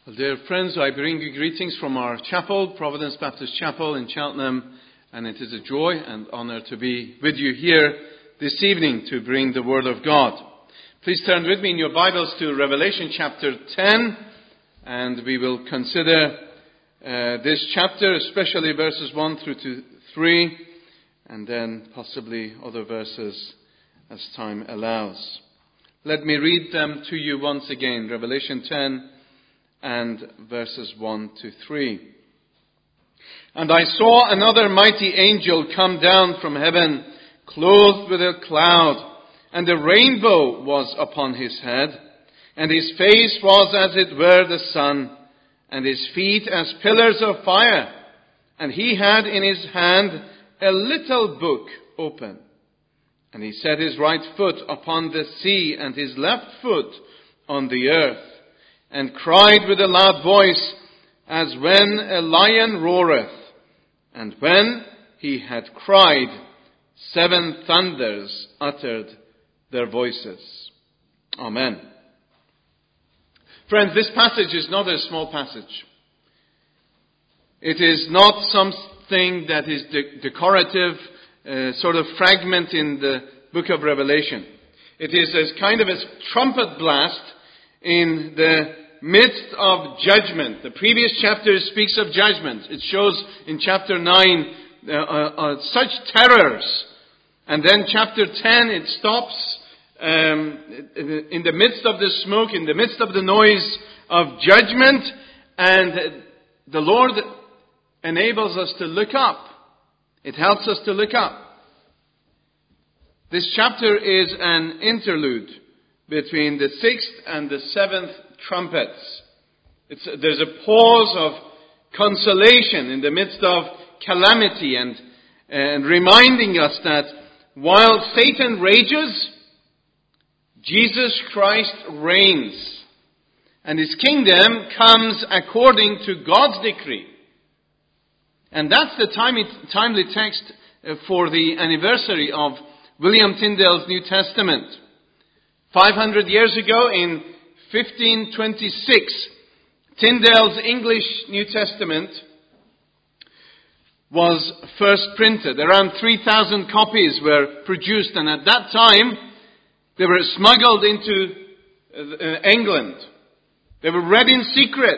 Well, dear friends, I bring you greetings from our chapel, Providence Baptist Chapel in Cheltenham, and it is a joy and honor to be with you here this evening to bring the Word of God. Please turn with me in your Bibles to Revelation chapter 10, and we will consider this chapter, especially verses 1 through to 3, and then possibly other verses as time allows. Let me read them to you once again, Revelation 10 and verses 1 to 3. And I saw another mighty angel come down from heaven, clothed with a cloud, and a rainbow was upon his head, and his face was as it were the sun, and his feet as pillars of fire. And he had in his hand a little book open. And he set his right foot upon the sea, and his left foot on the earth, and cried with a loud voice, as when a lion roareth. And when he had cried, 7 thunders uttered their voices. Amen. Friends, this passage is not a small passage. It is not something that is decorative, sort of fragment in the book of Revelation. It is as kind of a trumpet blast in the midst of judgment. The previous chapter speaks of judgment. It shows in chapter 9 such terrors. And then chapter 10, it stops in the midst of the smoke, in the midst of the noise of judgment. And the Lord enables us to look up. It helps us to look up. This chapter is an interlude between the 6th and the 7th trumpets. There's a pause of consolation in the midst of calamity and reminding us that while Satan rages, Jesus Christ reigns. And his kingdom comes according to God's decree. And that's the timely text for the anniversary of William Tyndale's New Testament. 500 years ago, in 1526, Tyndale's English New Testament was first printed. Around 3,000 copies were produced, and at that time, they were smuggled into England. They were read in secret.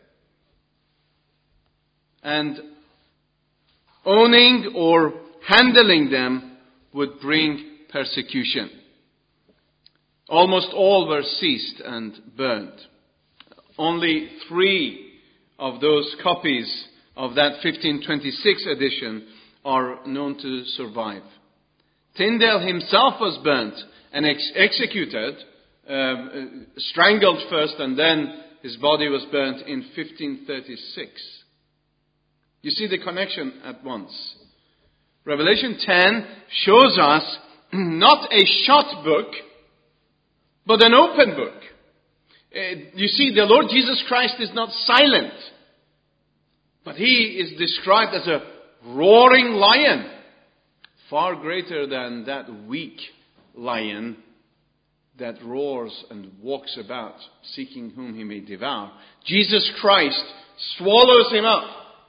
And owning or handling them would bring persecution. Almost all were seized and burned. Only 3 of those copies of that 1526 edition are known to survive. Tyndale himself was burnt and executed, strangled first, and then his body was burnt in 1536. You see the connection at once. Revelation 10 shows us not a shut book, but an open book. You see, the Lord Jesus Christ is not silent, but he is described as a roaring lion, far greater than that weak lion that roars and walks about, seeking whom he may devour. Jesus Christ swallows him up.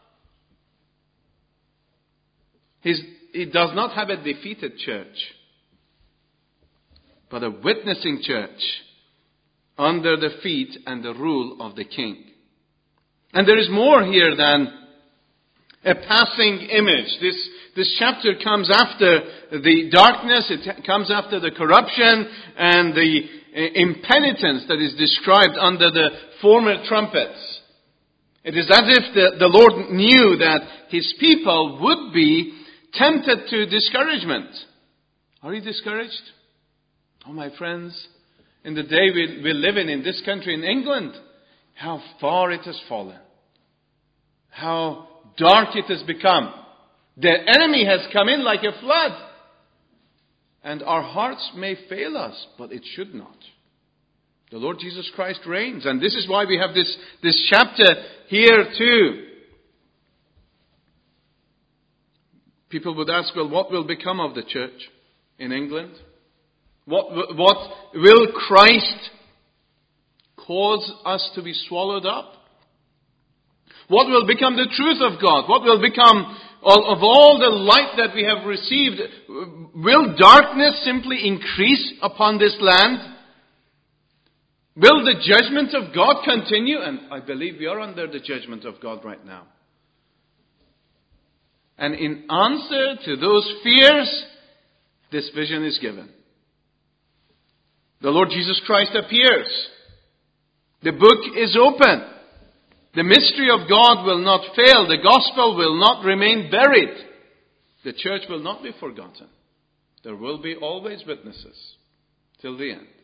He does not have a defeated church, but a witnessing church under the feet and the rule of the King. And there is more here than a passing image. This chapter comes after the darkness, it comes after the corruption and the impenitence that is described under the former trumpets. It is as if the Lord knew that his people would be tempted to discouragement. Are you discouraged? Oh, my friends, in the day we live in this country, in England, how far it has fallen. How dark it has become. The enemy has come in like a flood. And our hearts may fail us, but it should not. The Lord Jesus Christ reigns. And this is why we have this chapter here too. People would ask, well, what will become of the church in England? What will Christ cause us to be swallowed up? What will become the truth of God? What will become of all the light that we have received? Will darkness simply increase upon this land? Will the judgment of God continue? And I believe we are under the judgment of God right now. And in answer to those fears, this vision is given. The Lord Jesus Christ appears. The book is open. The mystery of God will not fail. The gospel will not remain buried. The church will not be forgotten. There will be always witnesses till the end.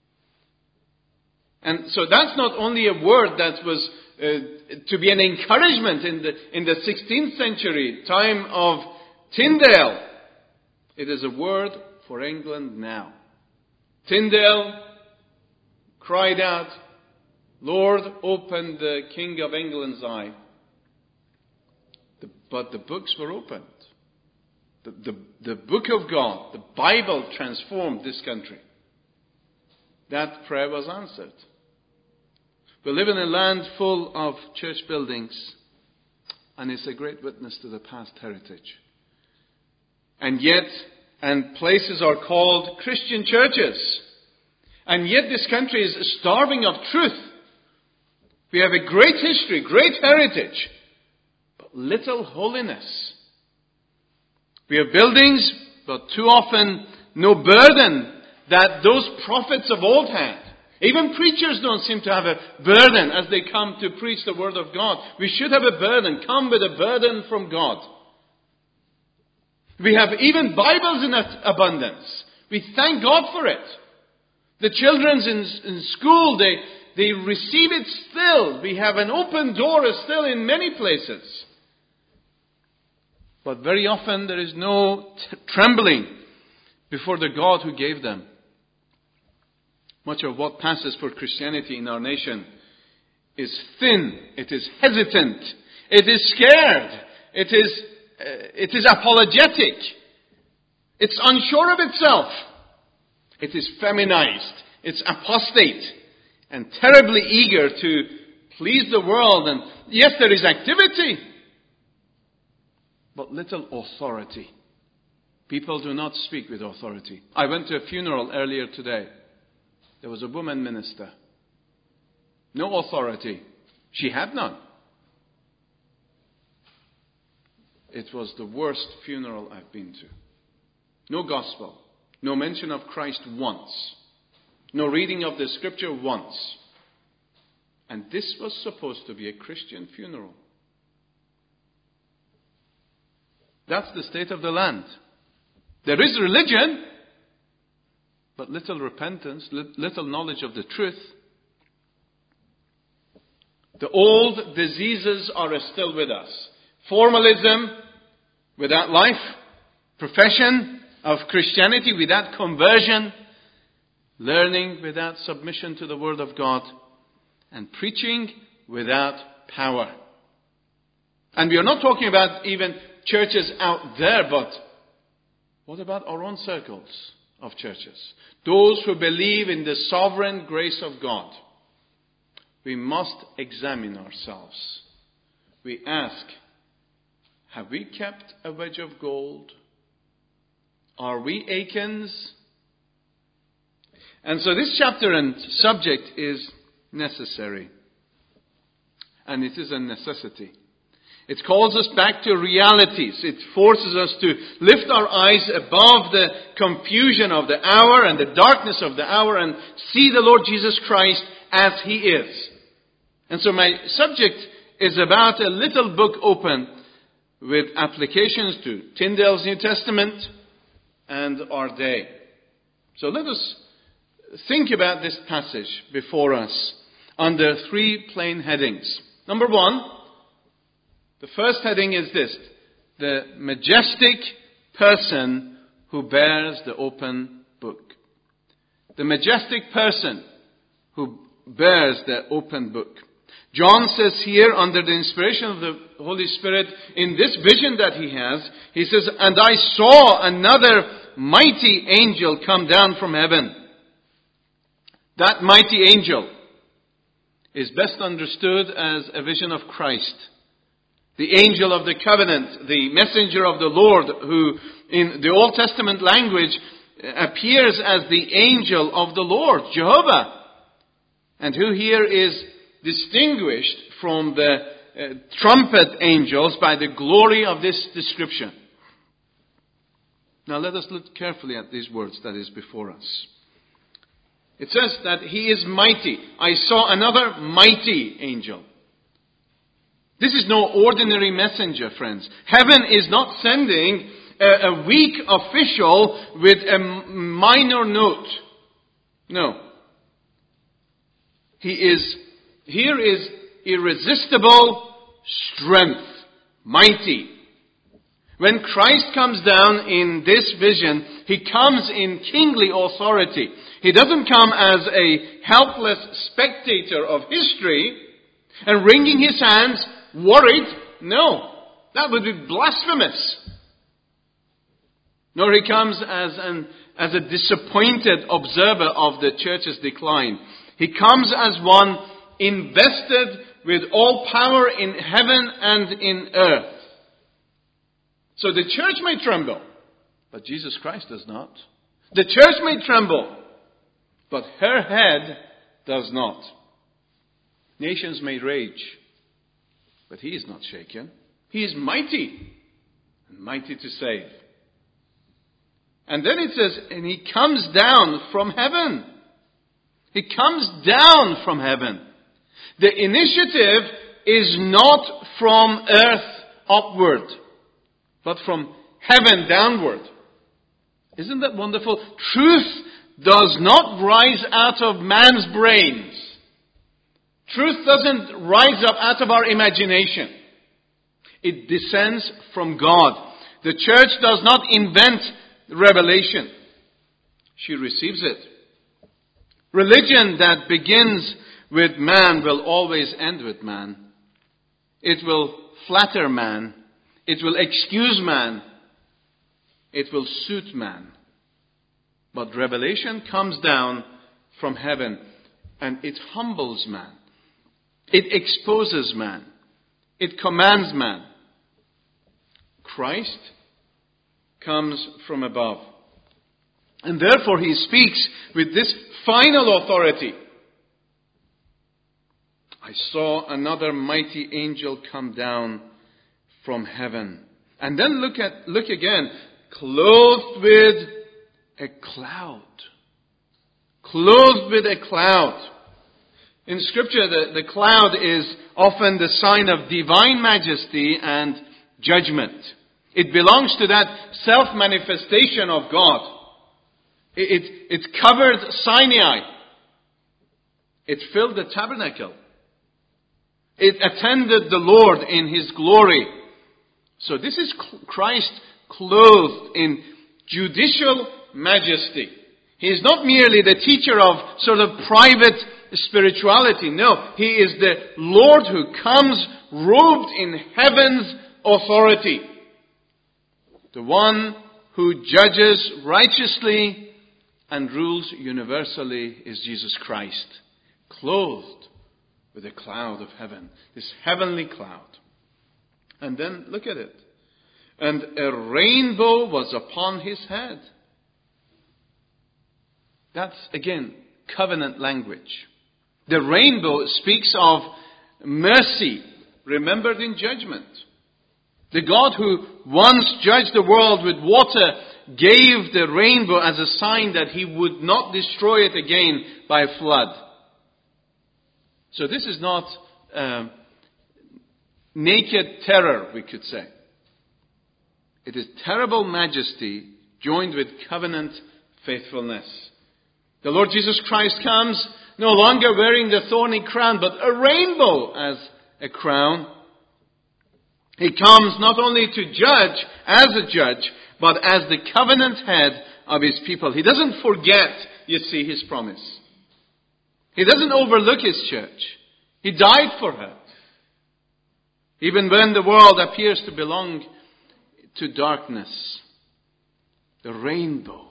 And so that's not only a word that was to be an encouragement in the 16th century time of Tyndale. It is a word for England now. Tyndale cried out, "Lord, open the King of England's eye." But the books were opened. The book of God, the Bible, transformed this country. That prayer was answered. We live in a land full of church buildings, and it's a great witness to the past heritage. And places are called Christian churches. And yet this country is starving of truth. We have a great history, great heritage, but little holiness. We have buildings, but too often no burden that those prophets of old had. Even preachers don't seem to have a burden as they come to preach the Word of God. We should have a burden. Come with a burden from God. We have even Bibles in abundance. We thank God for it. The children in school, they receive it still. We have an open door still in many places. But very often there is no trembling before the God who gave them. Much of what passes for Christianity in our nation is thin. It is hesitant. It is scared. It is apologetic. It's unsure of itself. It is feminized. It's apostate and terribly eager to please the world. And yes, there is activity, but little authority. People do not speak with authority. I went to a funeral earlier today. There was a woman minister. No authority. She had none. It was the worst funeral I've been to. No gospel. No mention of Christ once. No reading of the scripture once. And this was supposed to be a Christian funeral. That's the state of the land. There is religion, but little repentance, little knowledge of the truth. The old diseases are still with us. Formalism without life, profession of Christianity without conversion, learning without submission to the Word of God, and preaching without power. And we are not talking about even churches out there, but what about our own circles of churches? Those who believe in the sovereign grace of God. We must examine ourselves. We ask, have we kept a wedge of gold? Are we Achans? And so this chapter and subject is necessary. And it is a necessity. It calls us back to realities. It forces us to lift our eyes above the confusion of the hour and the darkness of the hour and see the Lord Jesus Christ as He is. And so my subject is about a little book open with applications to Tyndale's New Testament and our day. So let us think about this passage before us under three plain headings. Number one, the first heading is this: the majestic person who bears the open book. The majestic person who bears the open book. John says here, under the inspiration of the Holy Spirit, in this vision that he says, "And I saw another mighty angel come down from heaven." That mighty angel is best understood as a vision of Christ The angel of the covenant, the messenger of the Lord, who in the Old Testament language appears as the angel of the Lord, Jehovah, and who here is distinguished from the trumpet angels by the glory of this description. Now let us look carefully at these words that is before us. It says that he is mighty. I saw another mighty angel. This is no ordinary messenger, friends. Heaven is not sending a weak official with a minor note. No. Here is irresistible strength, mighty. When Christ comes down in this vision, he comes in kingly authority. He doesn't come as a helpless spectator of history and wringing his hands, worried. No, that would be blasphemous. Nor he comes as a disappointed observer of the church's decline. He comes as one invested with all power in heaven and in earth. So the church may tremble, but Jesus Christ does not. The church may tremble, but her head does not. Nations may rage, but he is not shaken. He is mighty, and mighty to save. And then it says, and he comes down from heaven. He comes down from heaven. The initiative is not from earth upward, but from heaven downward. Isn't that wonderful? Truth does not rise out of man's brains. Truth doesn't rise up out of our imagination. It descends from God. The church does not invent revelation. She receives it. Religion that begins with man will always end with man. It will flatter man. It will excuse man. It will suit man. But revelation comes down from heaven and it humbles man. It exposes man. It commands man. Christ comes from above. And therefore he speaks with this final authority. I saw another mighty angel come down from heaven. And then look again. Clothed with a cloud. Clothed with a cloud. In Scripture, the cloud is often the sign of divine majesty and judgment. It belongs to that self-manifestation of God. It covered Sinai. It filled the tabernacle. It attended the Lord in His glory. So this is Christ clothed in judicial majesty. He is not merely the teacher of sort of private spirituality. No, He is the Lord who comes robed in heaven's authority. The one who judges righteously and rules universally is Jesus Christ, clothed with a cloud of heaven, this heavenly cloud. And then look at it. And a rainbow was upon his head. That's, again, covenant language. The rainbow speaks of mercy remembered in judgment. The God who once judged the world with water gave the rainbow as a sign that He would not destroy it again by a flood. So this is not naked terror, we could say. It is terrible majesty joined with covenant faithfulness. The Lord Jesus Christ comes no longer wearing the thorny crown, but a rainbow as a crown. He comes not only to judge as a judge, but as the covenant head of His people. He doesn't forget, you see, His promise. He doesn't overlook His church. He died for her. Even when the world appears to belong to darkness. The rainbow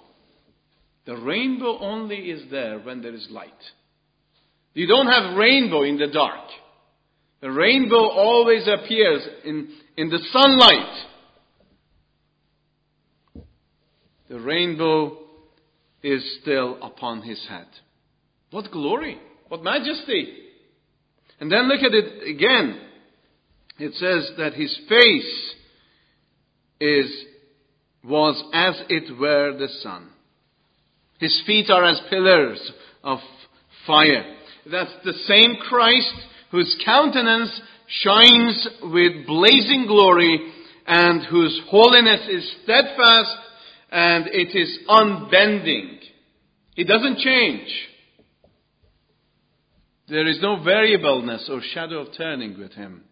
only is there when there is light. You don't have rainbow in the dark. The rainbow always appears in the sunlight. The rainbow is still upon his head. What glory! What majesty! And then look at it again. It says that his face was as it were the sun. His feet are as pillars of fire. That's the same Christ whose countenance shines with blazing glory and whose holiness is steadfast and it is unbending. It doesn't change. There is no variableness or shadow of turning with him.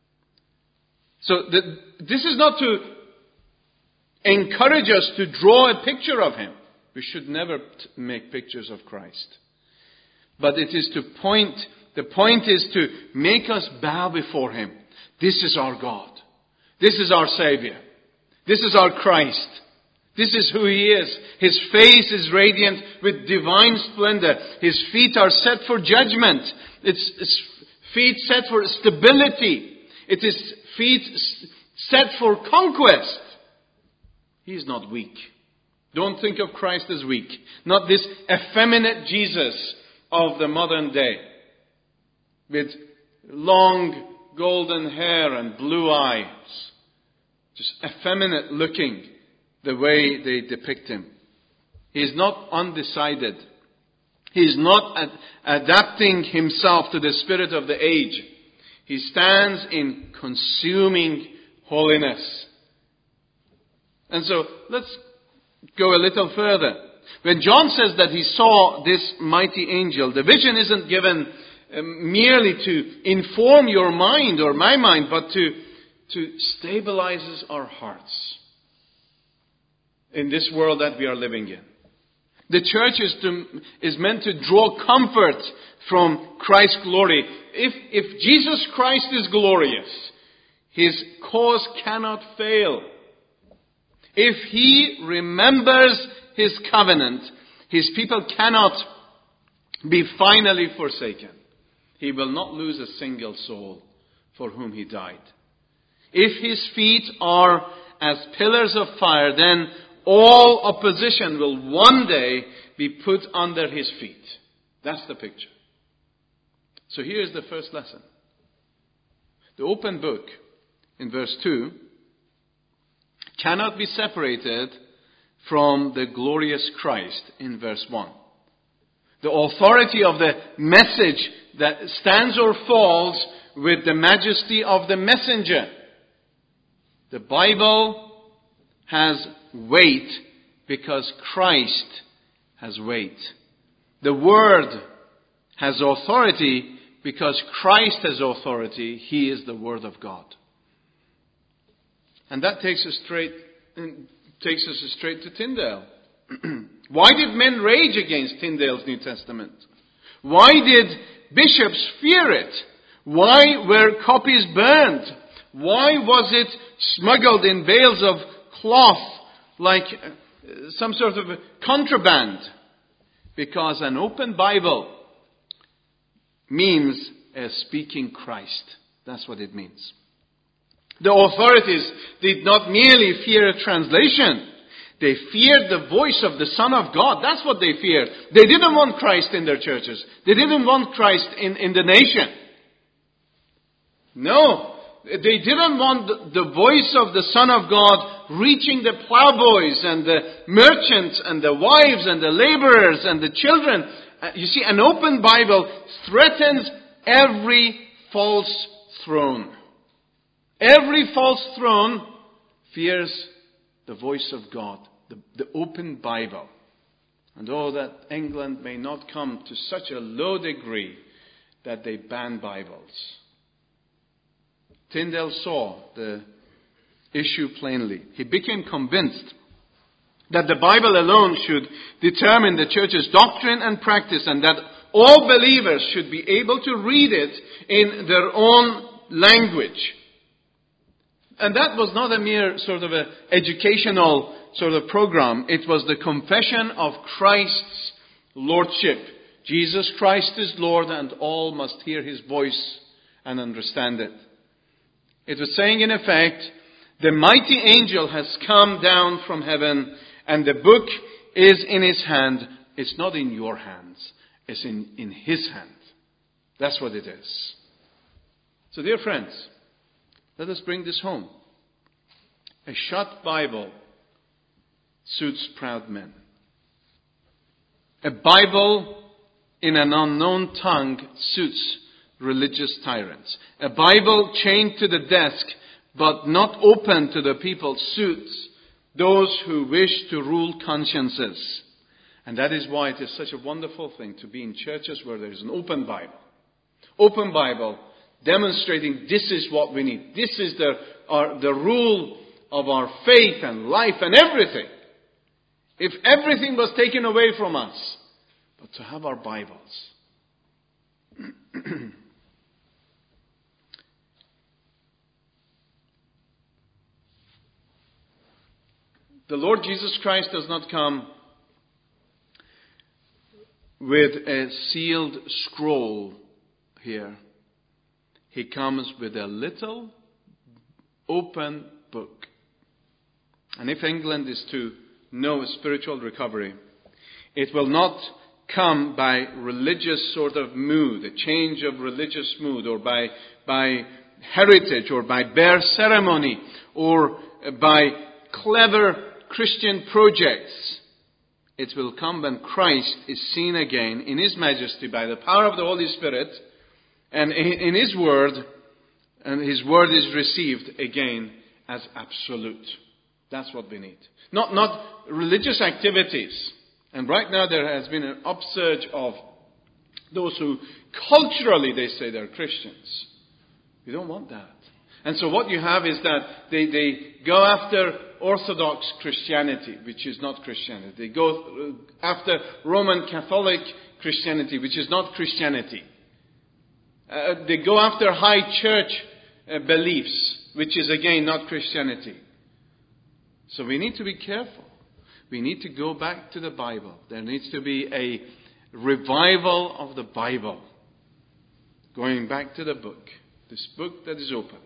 So this is not to encourage us to draw a picture of him. We should never make pictures of Christ. But it is the point is to make us bow before him. This is our God. This is our Savior. This is our Christ. This is who he is. His face is radiant with divine splendor. His feet are set for judgment. His feet set for stability. It is feet set for conquest. He is not weak. Don't think of Christ as weak. Not this effeminate Jesus of the modern day. With long golden hair and blue eyes. Just effeminate looking the way they depict him. He is not undecided. He is not adapting himself to the spirit of the age. He stands in consuming holiness. And so, let's go a little further. When John says that he saw this mighty angel, the vision isn't given merely to inform your mind or my mind, but to stabilize our hearts in this world that we are living in. The church is meant to draw comfort from Christ's glory. If Jesus Christ is glorious, his cause cannot fail. If he remembers his covenant, his people cannot be finally forsaken. He will not lose a single soul for whom he died. If his feet are as pillars of fire, then all opposition will one day be put under his feet. That's the picture. So here's the first lesson. The open book in verse 2 cannot be separated from the glorious Christ in verse 1. The authority of the message that stands or falls with the majesty of the messenger. The Bible has weight because Christ has weight. The Word has authority because Christ has authority. He is the Word of God. And that takes us straight to Tyndale. Why did men rage against Tyndale's New Testament? Why did bishops fear it? Why were copies burned? Why was it smuggled in bales of cloth like some sort of contraband? Because an open Bible means a speaking Christ. That's what it means. The authorities did not merely fear a translation. They feared the voice of the Son of God. That's what they feared. They didn't want Christ in their churches. They didn't want Christ in the nation. No. They didn't want the voice of the Son of God reaching the plowboys and the merchants and the wives and the laborers and the children. You see, an open Bible threatens every false throne. Every false throne fears the voice of God, the open Bible. And that England may not come to such a low degree that they ban Bibles. Tyndale saw the issue plainly. He became convinced that the Bible alone should determine the church's doctrine and practice, and that all believers should be able to read it in their own language. And that was not a mere sort of a educational sort of program. It was the confession of Christ's lordship. Jesus Christ is Lord, and all must hear his voice and understand it. It was saying in effect, the mighty angel has come down from heaven and the book is in his hand. It's not in your hands. It's in his hand. That's what it is. So dear friends, let us bring this home. A shut Bible suits proud men. A Bible in an unknown tongue suits religious tyrants. A Bible chained to the desk but not open to the people suits those who wish to rule consciences. And that is why it is such a wonderful thing to be in churches where there is an open Bible. Open Bible demonstrating this is what we need. This is the rule of our faith and life and everything. If everything was taken away from us, but to have our Bibles. The Lord Jesus Christ does not come with a sealed scroll here. He comes with a little open book. And if England is to know a spiritual recovery, it will not come by religious sort of mood, a change of religious mood, or by heritage, or by bare ceremony, or by clever Christian projects. It will come when Christ is seen again in His majesty by the power of the Holy Spirit and in His Word, and His Word is received again as absolute. That's what we need. Not religious activities. And right now there has been an upsurge of those who culturally they say they're Christians. We don't want that. And so what you have is that they go after Orthodox Christianity, which is not Christianity. They go after Roman Catholic Christianity, which is not Christianity. They go after high church beliefs, which is again not Christianity. So we need to be careful. We need to go back to the Bible. There needs to be a revival of the Bible. Going back to the book. This book that is open.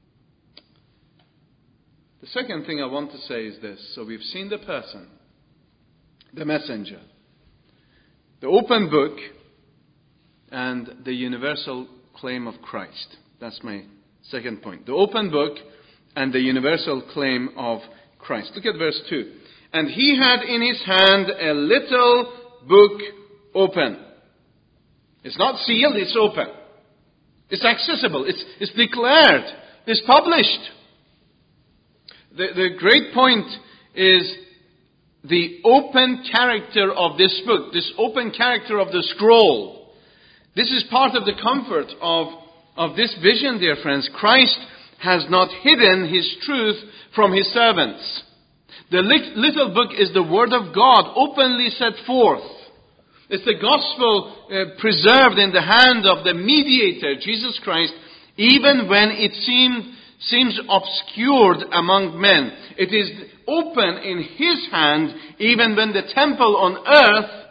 The second thing I want to say is this. So we've seen the person, the messenger, the open book, and the universal claim of Christ. That's my second point. The open book and the universal claim of Christ. Look at verse 2. And he had in his hand a little book open. It's not sealed, it's open. It's accessible, it's declared, it's published. The great point is the open character of this book, this open character of the scroll. This is part of the comfort of this vision, dear friends. Christ has not hidden His truth from His servants. The little book is the Word of God openly set forth. It's the gospel preserved in the hand of the mediator, Jesus Christ, even when it seems obscured among men. It is open in His hand, even when the temple on earth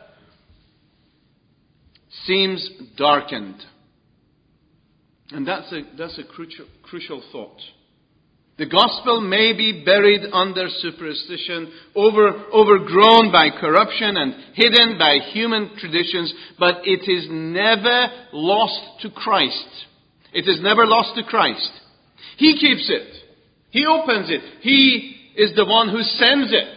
seems darkened. And that's a crucial thought. The gospel may be buried under superstition, overgrown by corruption and hidden by human traditions, but it is never lost to Christ. It is never lost to Christ. He keeps it. He opens it. He is the one who sends it.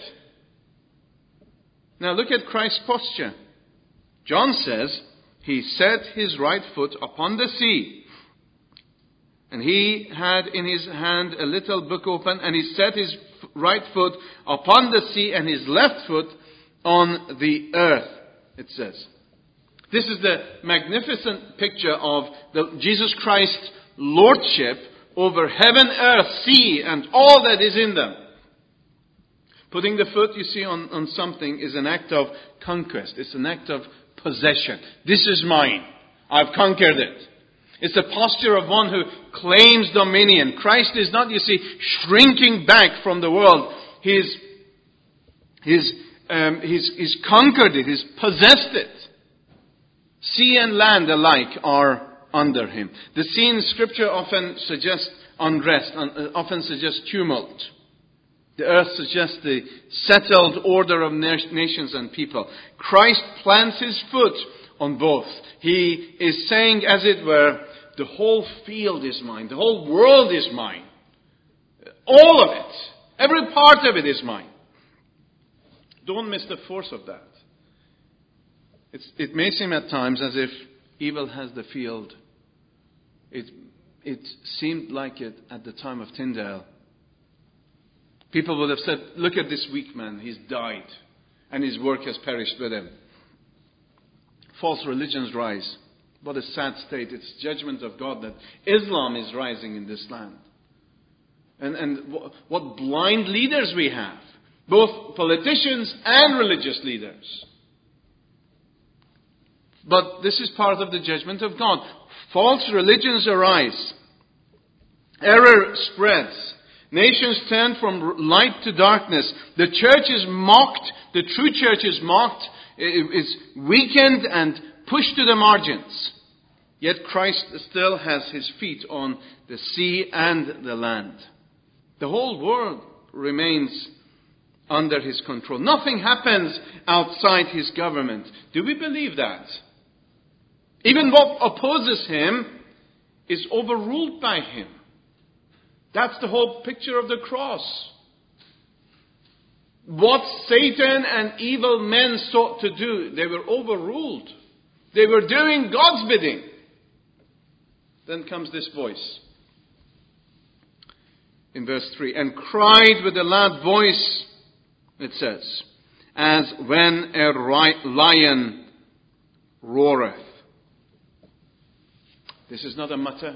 Now look at Christ's posture. John says, He set His right foot upon the sea. And He had in His hand a little book open, and He set His right foot upon the sea and His left foot on the earth, it says. This is the magnificent picture of Jesus Christ's lordship over heaven, earth, sea, and all that is in them. Putting the foot, you see, on something is an act of conquest. It's an act of possession. This is mine. I've conquered it. It's the posture of one who claims dominion. Christ is not, you see, shrinking back from the world. He's conquered it. He's possessed it. Sea and land alike are under him. The scene in Scripture often suggests unrest, often suggests tumult. The earth suggests the settled order of nations and people. Christ plants his foot on both. He is saying, as it were, the whole field is mine. The whole world is mine. All of it. Every part of it is mine. Don't miss the force of that. It may seem at times as if evil has the field. It seemed like it at the time of Tyndale. People would have said, look at this weak man. He's died. And his work has perished with him. False religions rise. What a sad state. It's judgment of God that Islam is rising in this land. And what blind leaders we have. Both politicians and religious leaders. But this is part of the judgment of God. False religions arise. Error spreads. Nations turn from light to darkness. The church is mocked. The true church is mocked, is weakened and pushed to the margins. Yet Christ still has his feet on the sea and the land. The whole world remains under his control. Nothing happens outside his government. Do we believe that? Even what opposes him is overruled by him. That's the whole picture of the cross. What Satan and evil men sought to do, they were overruled. They were doing God's bidding. Then comes this voice. In verse 3, and cried with a loud voice, it says, as when a lion roareth. This is not a mutter.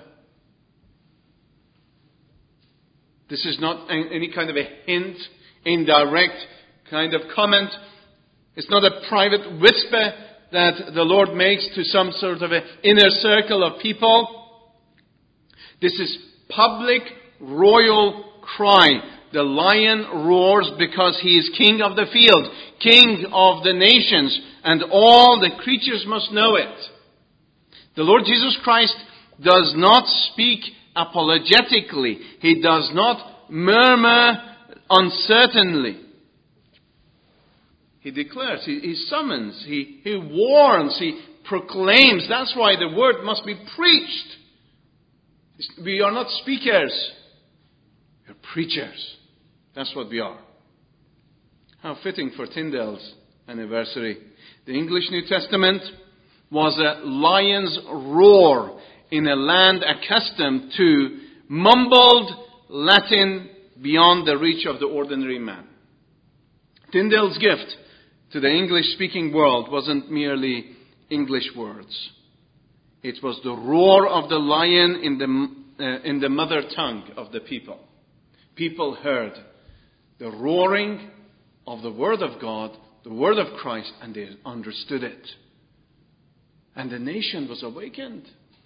This is not any kind of a hint, indirect kind of comment. It's not a private whisper that the Lord makes to some sort of an inner circle of people. This is public, royal cry. The lion roars because he is king of the field, king of the nations, and all the creatures must know it. The Lord Jesus Christ does not speak apologetically. He does not murmur uncertainly. He declares, he summons, he warns, he proclaims. That's why the word must be preached. We are not speakers. We are preachers. That's what we are. How fitting for Tyndale's anniversary. The English New Testament was a lion's roar in a land accustomed to mumbled Latin beyond the reach of the ordinary man. Tyndale's gift to the English-speaking world wasn't merely English words. It was the roar of the lion in the mother tongue of the people. People heard the roaring of the Word of God, the Word of Christ, and they understood it. And the nation was awakened.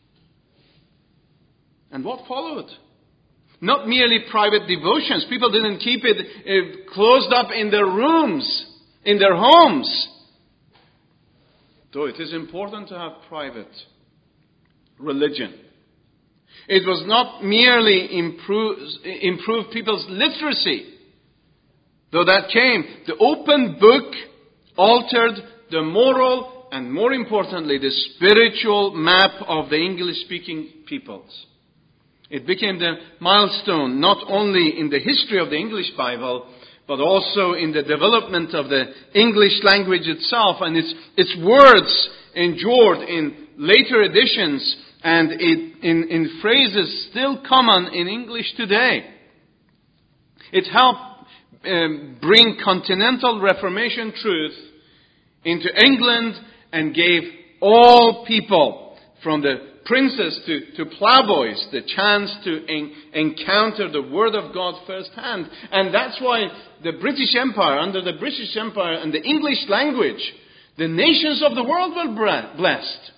And what followed? Not merely private devotions. People didn't keep it closed up in their rooms, in their homes. Though it is important to have private religion. It was not merely improve people's literacy. Though that came, the open book altered the moral and, more importantly, the spiritual map of the English-speaking peoples. It became the milestone not only in the history of the English Bible, but also in the development of the English language itself, and its words endured in later editions and in phrases still common in English today. It helped bring continental Reformation truth into England and gave all people, from the princes to plowboys, the chance to encounter the Word of God firsthand. And that's why the British Empire, under the British Empire and the English language, the nations of the world were blessed.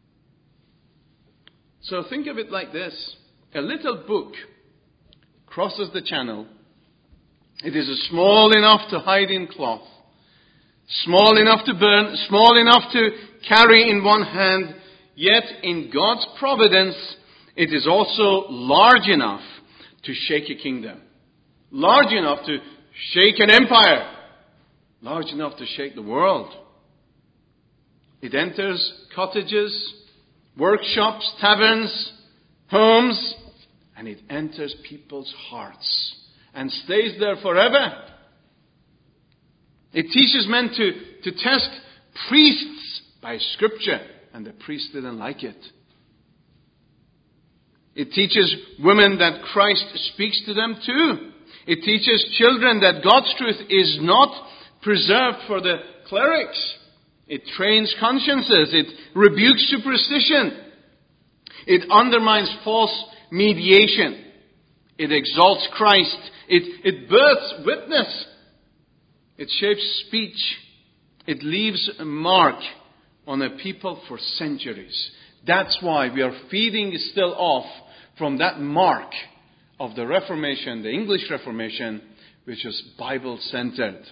So think of it like this. A little book crosses the channel. It is small enough to hide in cloth, small enough to burn, small enough to carry in one hand, Yet in God's providence, it is also large enough to shake a kingdom. Large enough to shake an empire. Large enough to shake the world. It enters cottages, workshops, taverns, homes, and it enters people's hearts and stays there forever. It teaches men to test priests by Scripture, and the priests didn't like it. It teaches women that Christ speaks to them too. It teaches children that God's truth is not preserved for the clerics. It trains consciences. It rebukes superstition. It undermines false mediation. It exalts Christ. It births witness. It shapes speech. It leaves a mark on a people for centuries. That's why we are feeding still off from that mark of the Reformation, the English Reformation, which is Bible-centered.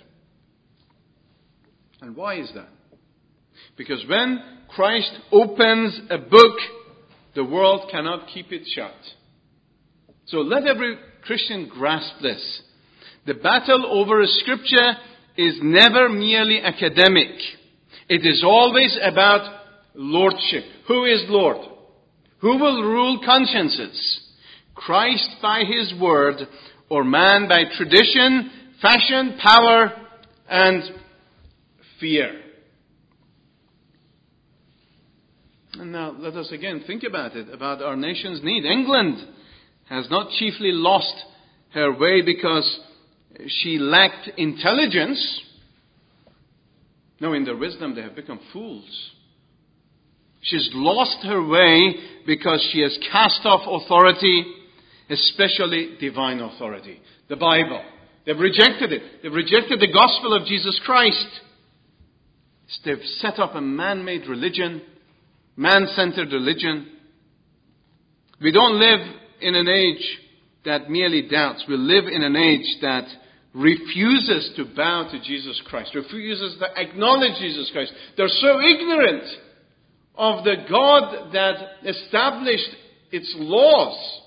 And why is that? Because when Christ opens a book, the world cannot keep it shut. So let every Christian grasp this. The battle over a Scripture is never merely academic. It is always about lordship. Who is Lord? Who will rule consciences? Christ by His word, or man by tradition, fashion, power, and fear? And now let us again think about it, about our nation's need. England has not chiefly lost her way because she lacked intelligence. No, in their wisdom they have become fools. She's lost her way because she has cast off authority, especially divine authority, the Bible. They've rejected it. They've rejected the gospel of Jesus Christ. They've set up a man-made religion, man-centered religion. We don't live in an age that merely doubts. We live in an age that refuses to bow to Jesus Christ, refuses to acknowledge Jesus Christ. They're so ignorant of the God that established its laws.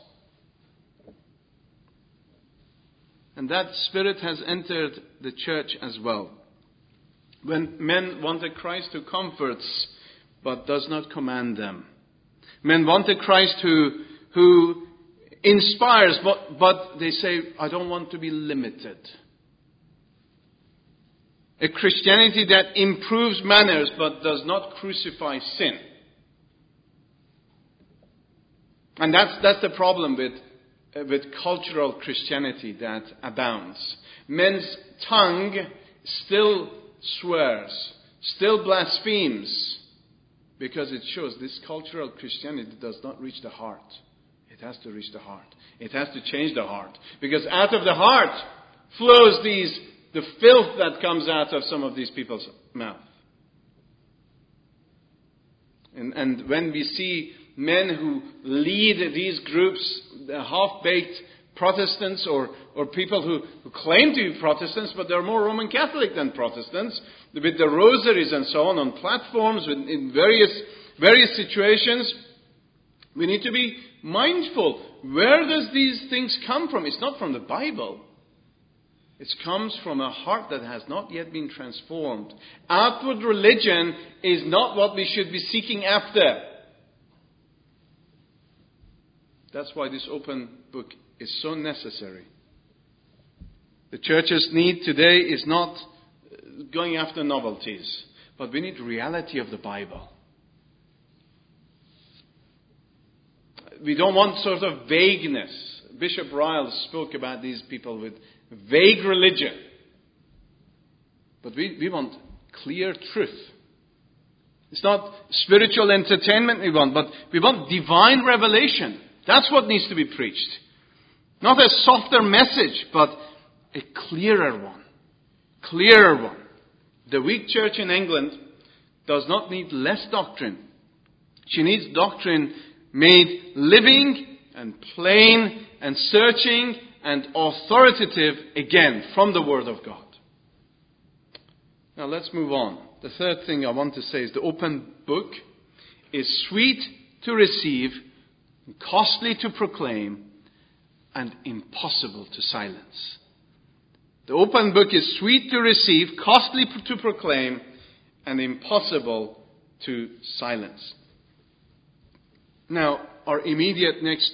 And that spirit has entered the church as well. When men wanted Christ who comforts but does not command them. Men wanted Christ who inspires, but they say, I don't want to be limited. A Christianity that improves manners but does not crucify sin. And that's the problem with cultural Christianity that abounds. Men's tongue still swears, still blasphemes, because it shows this cultural Christianity does not reach the heart. It has to reach the heart. It has to change the heart. Because out of the heart flows the filth that comes out of some of these people's mouth. And when we see men who lead these groups, the half-baked Protestants or people who claim to be Protestants, but they're more Roman Catholic than Protestants, with the rosaries and so on platforms, in various situations, we need to be mindful. Where does these things come from? It's not from the Bible. It comes from a heart that has not yet been transformed. Outward religion is not what we should be seeking after. That's why this open book is so necessary. The church's need today is not going after novelties, but we need reality of the Bible. We don't want sort of vagueness. Bishop Ryle spoke about these people with vague religion. But we want clear truth. It's not spiritual entertainment we want, but we want divine revelation. That's what needs to be preached. Not a softer message, but a clearer one. Clearer one. The weak church in England does not need less doctrine. She needs doctrine made living and plain and searching and authoritative again from the Word of God. Now let's move on. The third thing I want to say is the open book is sweet to receive, costly to proclaim, and impossible to silence. The open book is sweet to receive, costly to proclaim, and impossible to silence. Now, our immediate next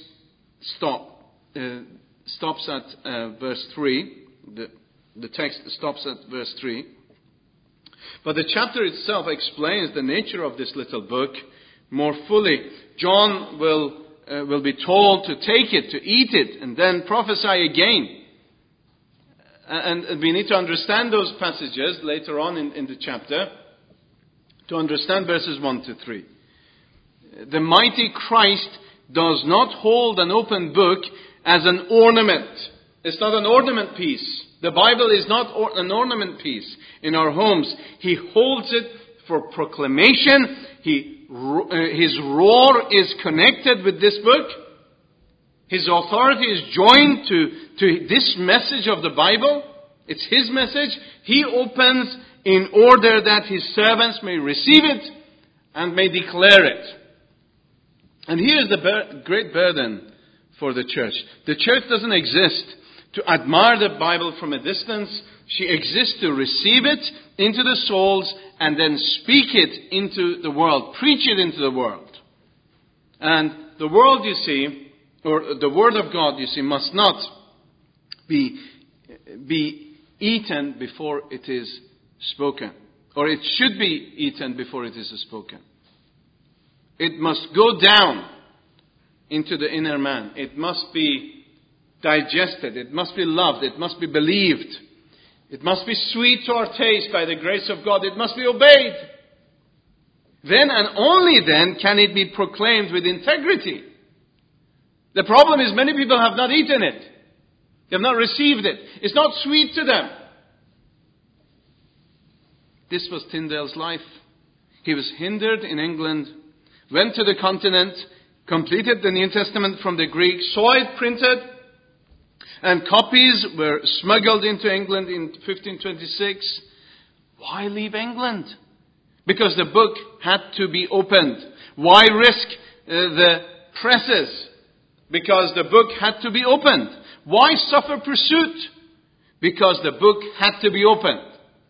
stops at verse 3. The text stops at verse 3. But the chapter itself explains the nature of this little book more fully. John will be told to take it, to eat it, and then prophesy again. And we need to understand those passages later on in the chapter to understand verses 1 to 3. The mighty Christ does not hold an open book as an ornament. It's not an ornament piece. The Bible is not an ornament piece in our homes. He holds it for proclamation. His roar is connected with this book. His authority is joined to this message of the Bible. It's his message. He opens in order that his servants may receive it and may declare it. And here is the great burden for the church. The church doesn't exist to admire the Bible from a distance. She exists to receive it into the souls and then speak it into the world, preach it into the world. And the world, you see, or the Word of God, you see, must not be eaten before it is spoken. Or it should be eaten before it is spoken. It must go down into the inner man. It must be digested. It must be loved. It must be believed. It must be sweet to our taste by the grace of God. It must be obeyed. Then and only then can it be proclaimed with integrity. The problem is many people have not eaten it. They have not received it. It's not sweet to them. This was Tyndale's life. He was hindered in England, went to the continent, completed the New Testament from the Greek, saw it printed, and copies were smuggled into England in 1526. Why leave England? Because the book had to be opened. Why risk the presses? Because the book had to be opened. Why suffer pursuit? Because the book had to be opened.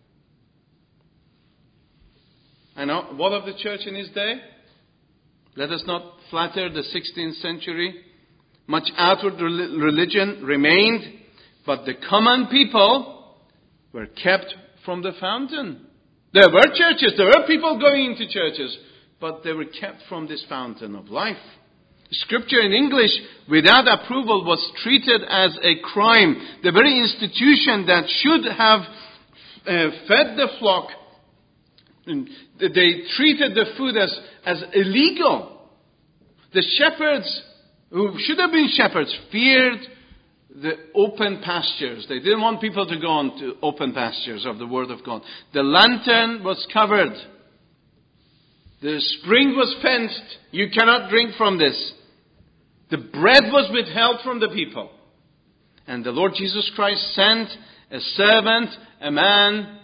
And what of the church in his day? Let us not flatter the 16th century. Much outward religion remained, but the common people were kept from the fountain. There were churches, there were people going into churches, but they were kept from this fountain of life. Scripture in English without approval was treated as a crime. The very institution that should have fed the flock, they treated the food as illegal. The shepherds, who should have been shepherds, feared the open pastures. They didn't want people to go on to open pastures of the Word of God. The lantern was covered. The spring was fenced. You cannot drink from this. The bread was withheld from the people. And the Lord Jesus Christ sent a servant, a man,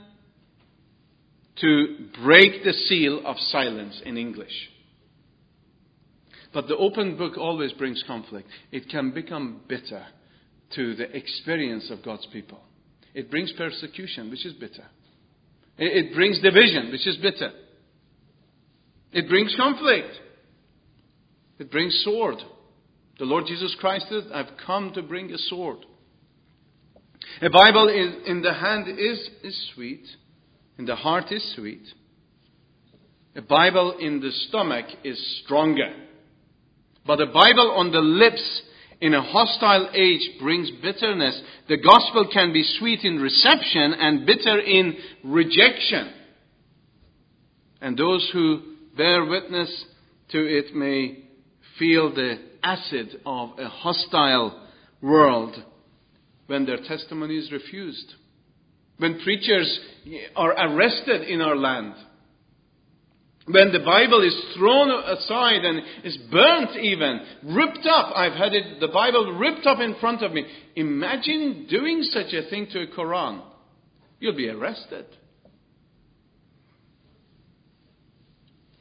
to break the seal of silence in English. But the open book always brings conflict. It can become bitter to the experience of God's people. It brings persecution, which is bitter. It brings division, which is bitter. It brings conflict. It brings sword. The Lord Jesus Christ said, I've come to bring a sword. A Bible in the hand is sweet. In the heart is sweet. A Bible in the stomach is stronger. But a Bible on the lips in a hostile age brings bitterness. The gospel can be sweet in reception and bitter in rejection. And those who bear witness to it may feel the acid of a hostile world when their testimony is refused. When preachers are arrested in our land. When the Bible is thrown aside and is burnt even, ripped up. I've had the Bible ripped up in front of me. Imagine doing such a thing to a Quran. You'll be arrested.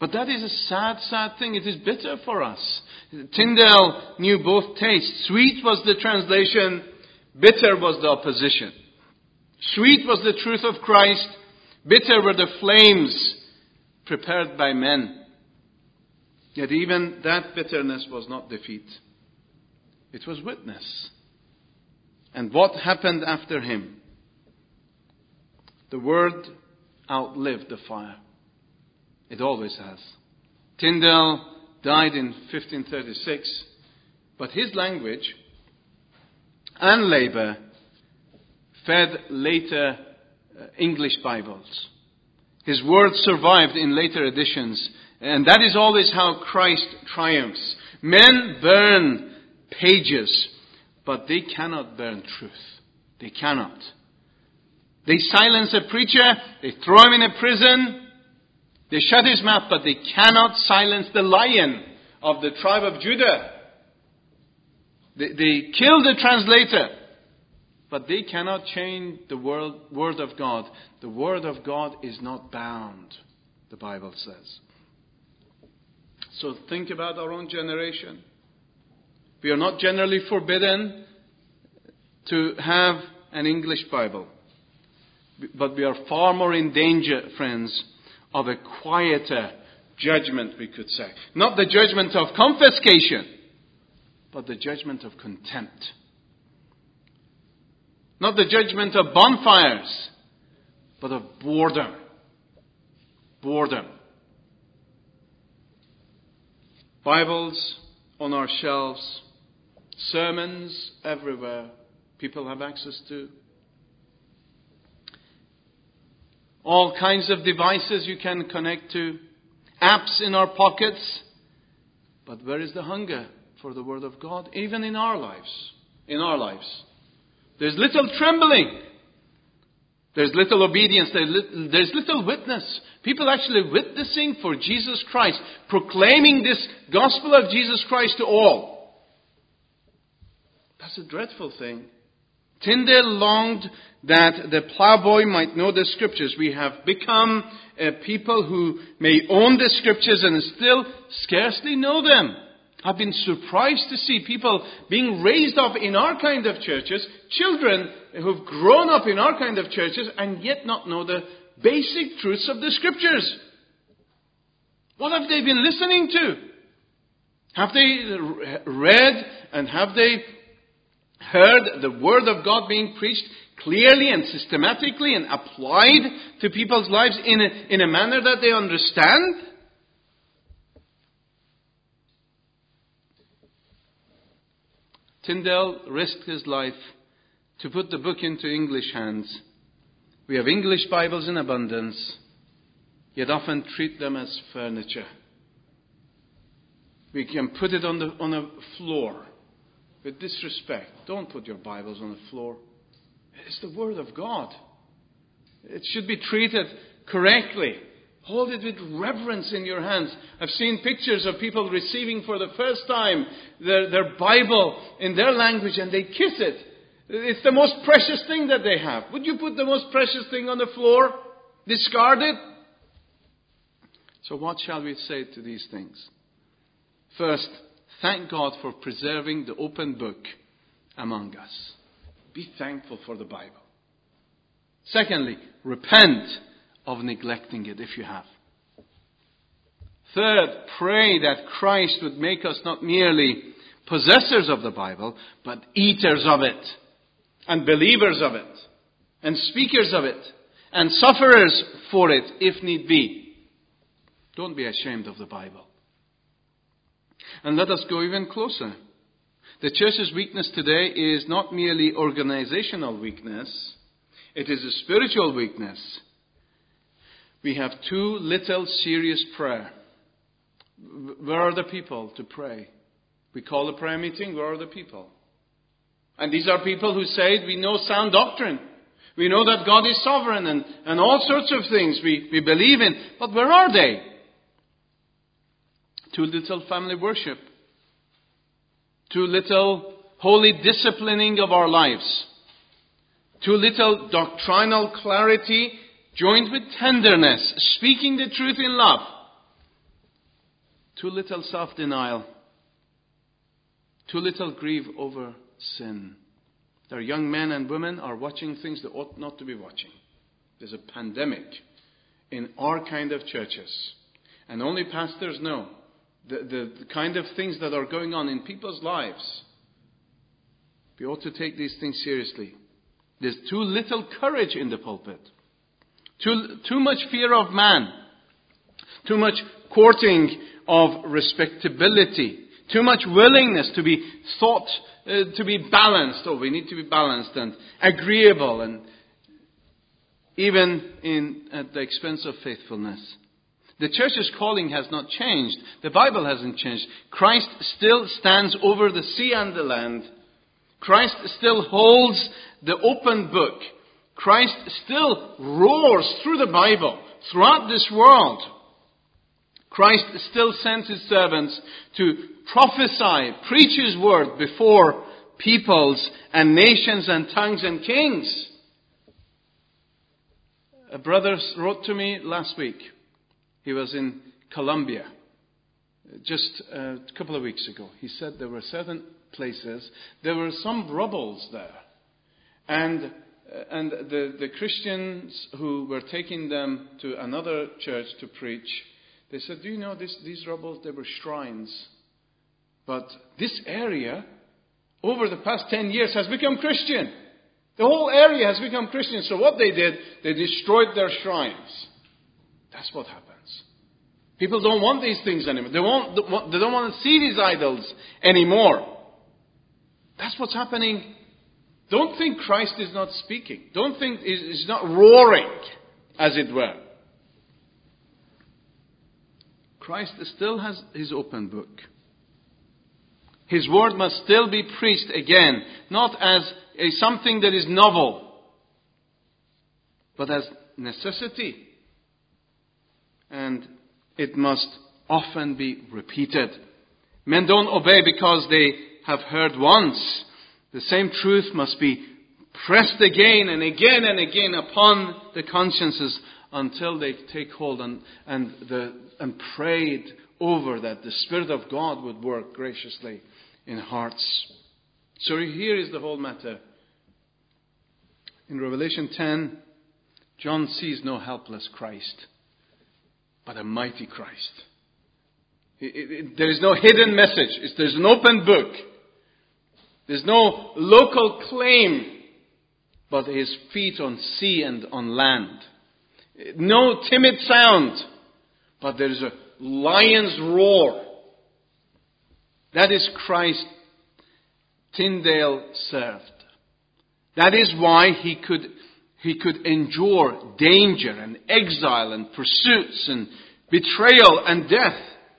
But that is a sad, sad thing. It is bitter for us. Tyndale knew both tastes. Sweet was the translation, bitter was the opposition. Sweet was the truth of Christ, bitter were the flames prepared by men. Yet even that bitterness was not defeat. It was witness. And what happened after him? The word outlived the fire. It always has. Tyndale died in 1536, but his language and labor fed later English Bibles. His words survived in later editions, and that is always how Christ triumphs. Men burn pages, but they cannot burn truth. They cannot. They silence a preacher, they throw him in a prison, they shut his mouth, but they cannot silence the lion of the tribe of Judah. They kill the translator, but they cannot change the word of God. The word of God is not bound, the Bible says. So think about our own generation. We are not generally forbidden to have an English Bible. But we are far more in danger, friends, of a quieter judgment, we could say. Not the judgment of confiscation, but the judgment of contempt. Not the judgment of bonfires, but of boredom. Boredom. Bibles on our shelves, sermons everywhere people have access to. All kinds of devices you can connect to, apps in our pockets. But where is the hunger for the Word of God? Even in our lives. In our lives. There's little trembling. There's little obedience. There's little witness. People actually witnessing for Jesus Christ. Proclaiming this gospel of Jesus Christ to all. That's a dreadful thing. Tyndale longed that the plowboy might know the Scriptures. We have become a people who may own the Scriptures and still scarcely know them. I've been surprised to see people being raised up in our kind of churches, children who've grown up in our kind of churches and yet not know the basic truths of the Scriptures. What have they been listening to? Have they read and have they heard the Word of God being preached clearly and systematically and applied to people's lives in a manner that they understand? Tyndale risked his life to put the book into English hands. We have English Bibles in abundance, yet often treat them as furniture. We can put it on a floor with disrespect. Don't put your Bibles on the floor. It's the Word of God. It should be treated correctly. Hold it with reverence in your hands. I've seen pictures of people receiving for the first time their Bible in their language and they kiss it. It's the most precious thing that they have. Would you put the most precious thing on the floor? Discard it? So what shall we say to these things? First, thank God for preserving the open book among us. Be thankful for the Bible. Secondly, repent of neglecting it if you have. Third, pray that Christ would make us not merely possessors of the Bible, but eaters of it, and believers of it, and speakers of it, and sufferers for it if need be. Don't be ashamed of the Bible. And let us go even closer. The church's weakness today is not merely organizational weakness. It is a spiritual weakness. We have too little serious prayer. Where are the people to pray? We call a prayer meeting. Where are the people? And these are people who say we know sound doctrine. We know that God is sovereign and all sorts of things we believe in. But where are they? Too little family worship. Too little holy disciplining of our lives. Too little doctrinal clarity joined with tenderness, speaking the truth in love. Too little self-denial. Too little grief over sin. Our young men and women are watching things they ought not to be watching. There's a pandemic in our kind of churches. And only pastors know the kind of things that are going on in people's lives. We ought to take these things seriously. There's too little courage in the pulpit. Too much fear of man. Too much courting of respectability. Too much willingness to be thought to be balanced. Oh, we need to be balanced and agreeable, and even at the expense of faithfulness. The church's calling has not changed. The Bible hasn't changed. Christ still stands over the sea and the land. Christ still holds the open book. Christ still roars through the Bible, throughout this world. Christ still sends his servants to prophesy, preach his word before peoples and nations and tongues and kings. A brother wrote to me last week. He was in Colombia just a couple of weeks ago. He said there were certain places, there were some rebels there. And the Christians who were taking them to another church to preach, they said, do you know these rebels, they were shrines. But this area, over the past 10 years, has become Christian. The whole area has become Christian. So what they did, they destroyed their shrines. That's what happens. People don't want these things anymore. They don't want to see these idols anymore. That's what's happening. Don't think Christ is not speaking. Don't think he's not roaring, as it were. Christ still has his open book. His word must still be preached again, not as something that is novel, but as necessity. And it must often be repeated. Men don't obey because they have heard once. The same truth must be pressed again and again and again upon the consciences until they take hold and prayed over that the Spirit of God would work graciously in hearts. So here is the whole matter. In Revelation 10, John sees no helpless Christ, but a mighty Christ. There is no hidden message. There's an open book. There's no local claim, but his feet on sea and on land. No timid sound, but there is a lion's roar. That is Christ Tyndale served. That is why he could endure danger and exile and pursuits and betrayal and death.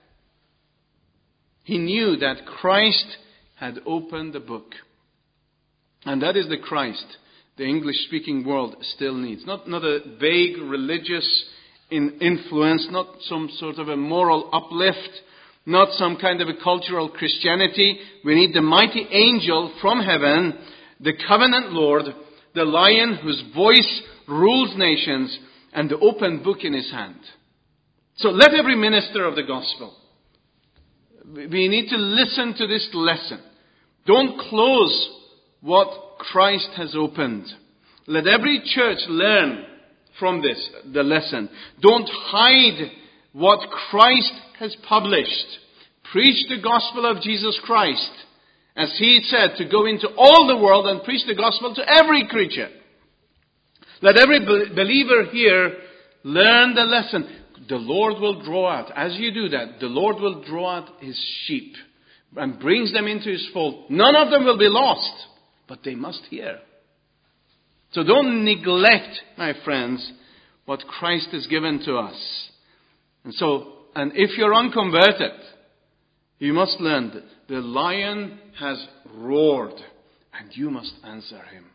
He knew that Christ had opened the book. And that is the Christ the English-speaking world still needs. Not a vague religious influence, not some sort of a moral uplift, not some kind of a cultural Christianity. We need the mighty angel from heaven, the covenant Lord, the lion whose voice rules nations, and the open book in his hand. So let every minister of the gospel, we need to listen to this lesson. Don't close what Christ has opened. Let every church learn from this, the lesson. Don't hide what Christ has published. Preach the gospel of Jesus Christ. As he said, to go into all the world and preach the gospel to every creature. Let every believer here learn the lesson. The Lord will draw out, as you do that, the Lord will draw out his sheep and brings them into his fold. None of them will be lost, but they must hear. So don't neglect, my friends, what Christ has given to us. And if you're unconverted, you must learn that the lion has roared, and you must answer him.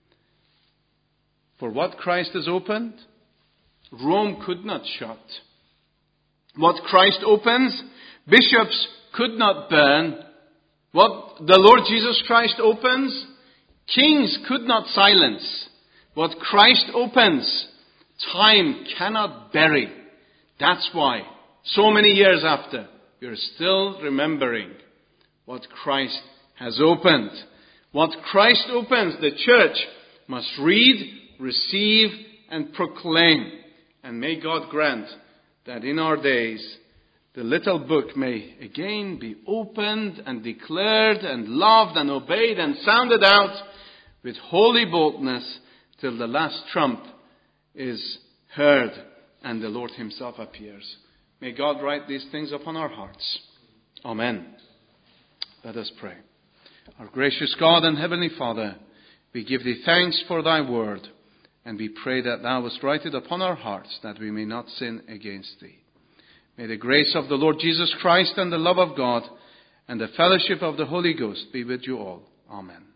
For what Christ has opened, Rome could not shut. What Christ opens, bishops could not burn. What the Lord Jesus Christ opens, kings could not silence. What Christ opens, time cannot bury. That's why, so many years after, we are still remembering what Christ has opened. What Christ opens, the church must read, receive, and proclaim. And may God grant that in our days the little book may again be opened and declared and loved and obeyed and sounded out with holy boldness till the last trump is heard and the Lord himself appears. May God write these things upon our hearts. Amen. Let us pray. Our gracious God and Heavenly Father, we give thee thanks for thy word, and we pray that thou wouldst write it upon our hearts, that we may not sin against thee. May the grace of the Lord Jesus Christ and the love of God and the fellowship of the Holy Ghost be with you all. Amen.